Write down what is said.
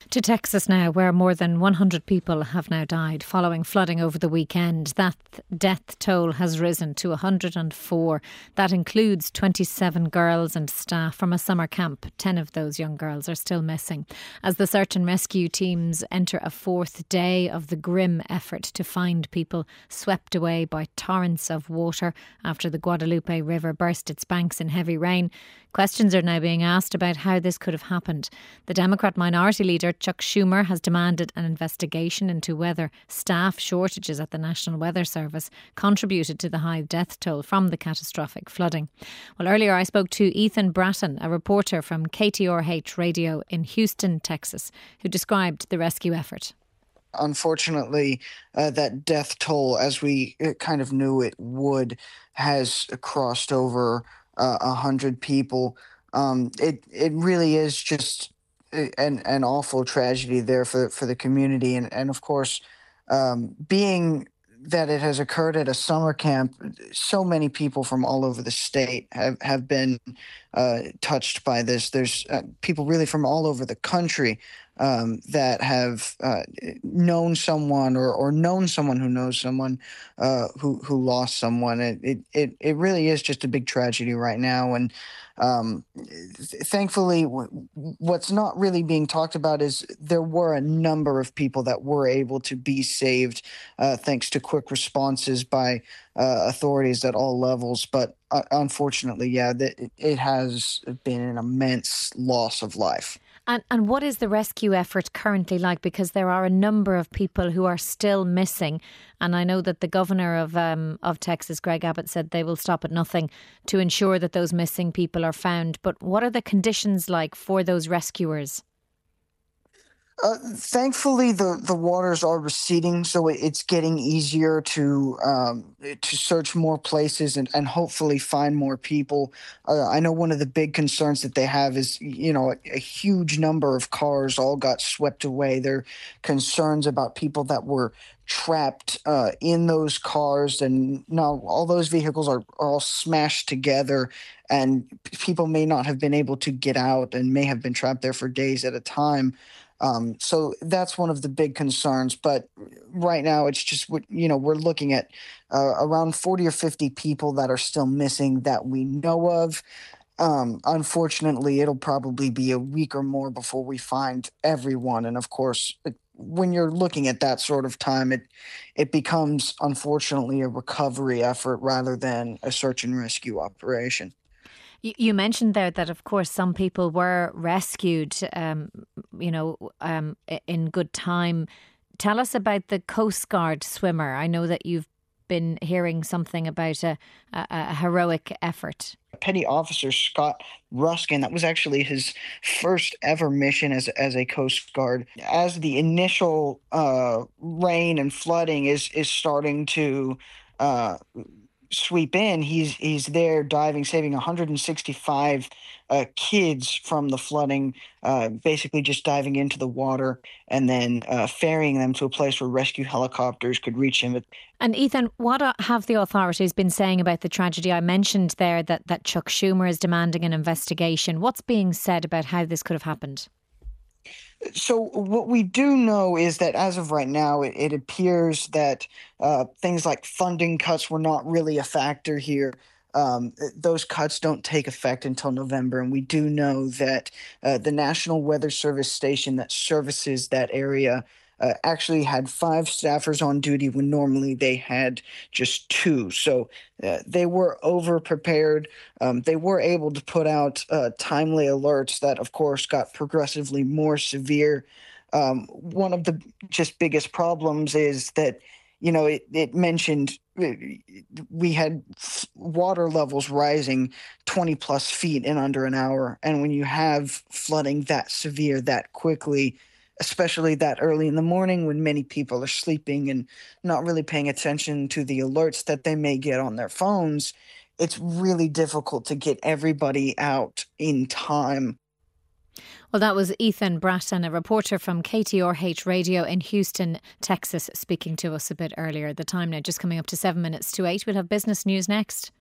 To Texas now, where more than 100 people have now died following flooding over the weekend. That death toll has risen to 104. That includes 27 girls and staff from a summer camp. 10 of those young girls are still missing. As the search and rescue teams enter a fourth day of the grim effort to find people swept away by torrents of water after the Guadalupe River burst its banks in heavy rain, questions are now being asked about how this could have happened. The Democrat Minority Leader Chuck Schumer has demanded an investigation into whether staff shortages at the National Weather Service contributed to the high death toll from the catastrophic flooding. Well, earlier I spoke to Ethan Bratton, a reporter from KTRH Radio in Houston, Texas, who described the rescue effort. Unfortunately, that death toll, as we kind of knew it would, has crossed over 100 people. It really is just an awful tragedy there for the community. And of course, being that it has occurred at a summer camp, so many people from all over the state have been touched by this. There's people really from all over the country that have known someone or known someone who knows someone who lost someone. It really is just a big tragedy right now. And thankfully, what's not really being talked about is there were a number of people that were able to be saved thanks to quick responses by authorities at all levels. But unfortunately, it has been an immense loss of life. And what is the rescue effort currently like? Because there are a number of people who are still missing. And I know that the governor of Texas, Greg Abbott, said they will stop at nothing to ensure that those missing people are found. But what are the conditions like for those rescuers? Thankfully, the waters are receding, so it's getting easier to search more places and hopefully find more people. I know one of the big concerns that they have is, a huge number of cars all got swept away. There are concerns about people that were trapped in those cars, and now all those vehicles are all smashed together, and people may not have been able to get out and may have been trapped there for days at a time. So that's one of the big concerns. But right now, it's just, we're looking at around 40 or 50 people that are still missing that we know of. Unfortunately, it'll probably be a week or more before we find everyone. And of course, when you're looking at that sort of time, it becomes, unfortunately, a recovery effort rather than a search and rescue operation. You mentioned there that, of course, some people were rescued, in good time. Tell us about the Coast Guard swimmer. I know that you've been hearing something about a heroic effort. Petty Officer Scott Ruskin, that was actually his first ever mission as a Coast Guard. As the initial rain and flooding is starting to sweep in, he's there diving, saving 165 kids from the flooding, basically just diving into the water and then ferrying them to a place where rescue helicopters could reach him. And Ethan, what have the authorities been saying about the tragedy? I mentioned there that Chuck Schumer is demanding an investigation. What's being said about how this could have happened? So what we do know is that as of right now, it appears that things like funding cuts were not really a factor here. Those cuts don't take effect until November. And we do know that the National Weather Service station that services that area actually had 5 staffers on duty when normally they had just 2. So they were over-prepared. They were able to put out timely alerts that, of course, got progressively more severe. One of the just biggest problems is that, it mentioned we had water levels rising 20 plus feet in under an hour. And when you have flooding that severe that quickly, especially that early in the morning when many people are sleeping and not really paying attention to the alerts that they may get on their phones, it's really difficult to get everybody out in time. Well, that was Ethan Bratton, a reporter from KTRH Radio in Houston, Texas, speaking to us a bit earlier. The time now just coming up to 7 minutes to 8. We'll have business news next.